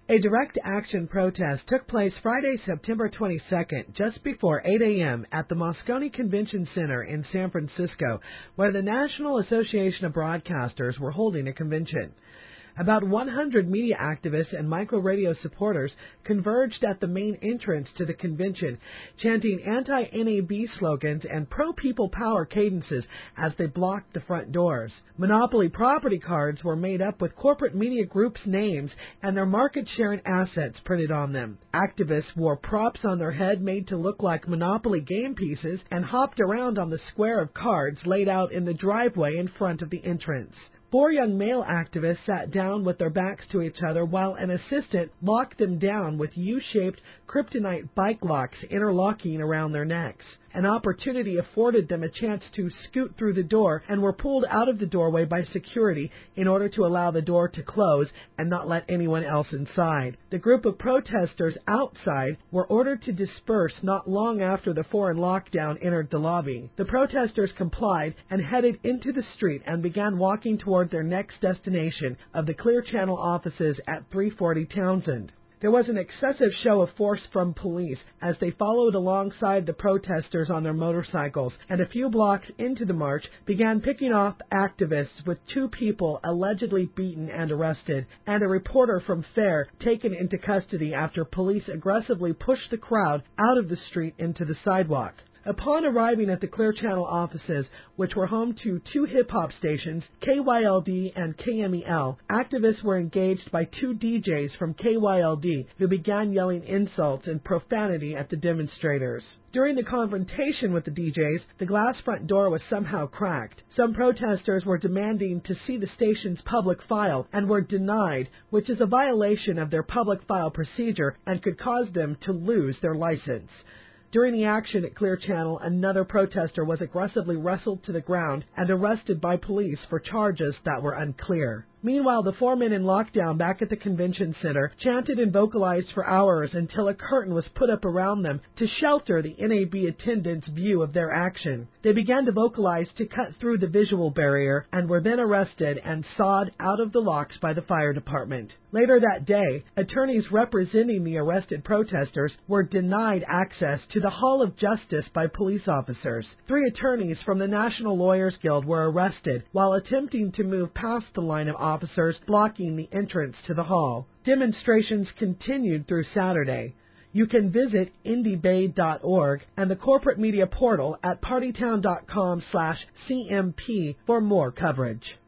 A direct action protest took place Friday, September 22nd, just before 8 a.m. at the Moscone Convention Center in San Francisco, where the National Association of Broadcasters were holding a convention. About 100 media activists and micro-radio supporters converged at the main entrance to the convention, chanting anti-NAB slogans and pro-people power cadences as they blocked the front doors. Monopoly property cards were made up with corporate media groups' names and their market-sharing assets printed on them. Activists wore props on their head made to look like Monopoly game pieces and hopped around on the square of cards laid out in the driveway in front of the entrance. 4 young male activists sat down with their backs to each other while an assistant locked them down with U-shaped kryptonite bike locks interlocking around their necks. An opportunity afforded them a chance to scoot through the door and were pulled out of the doorway by security in order to allow the door to close and not let anyone else inside. The group of protesters outside were ordered to disperse not long after the foreign lockdown entered the lobby. The protesters complied and headed into the street and began walking toward their next destination of the Clear Channel offices at 340 Townsend. There was an excessive show of force from police as they followed alongside the protesters on their motorcycles, and a few blocks into the march began picking off activists, with 2 people allegedly beaten and arrested, and a reporter from FAIR taken into custody after police aggressively pushed the crowd out of the street into the sidewalk. Upon arriving at the Clear Channel offices, which were home to 2 hip-hop stations, KYLD and KMEL, activists were engaged by 2 DJs from KYLD who began yelling insults and profanity at the demonstrators. During the confrontation with the DJs, the glass front door was somehow cracked. Some protesters were demanding to see the station's public file and were denied, which is a violation of their public file procedure and could cause them to lose their license. During the action at Clear Channel, another protester was aggressively wrestled to the ground and arrested by police for charges that were unclear. Meanwhile, the 4 men in lockdown back at the convention center chanted and vocalized for hours until a curtain was put up around them to shelter the NAB attendants' view of their action. They began to vocalize to cut through the visual barrier and were then arrested and sawed out of the locks by the fire department. Later that day, attorneys representing the arrested protesters were denied access to the Hall of Justice by police officers. 3 attorneys from the National Lawyers Guild were arrested while attempting to move past the line of officers blocking the entrance to the hall. Demonstrations continued through Saturday. You can visit indiebay.org and the corporate media portal at partytown.com/CMP for more coverage.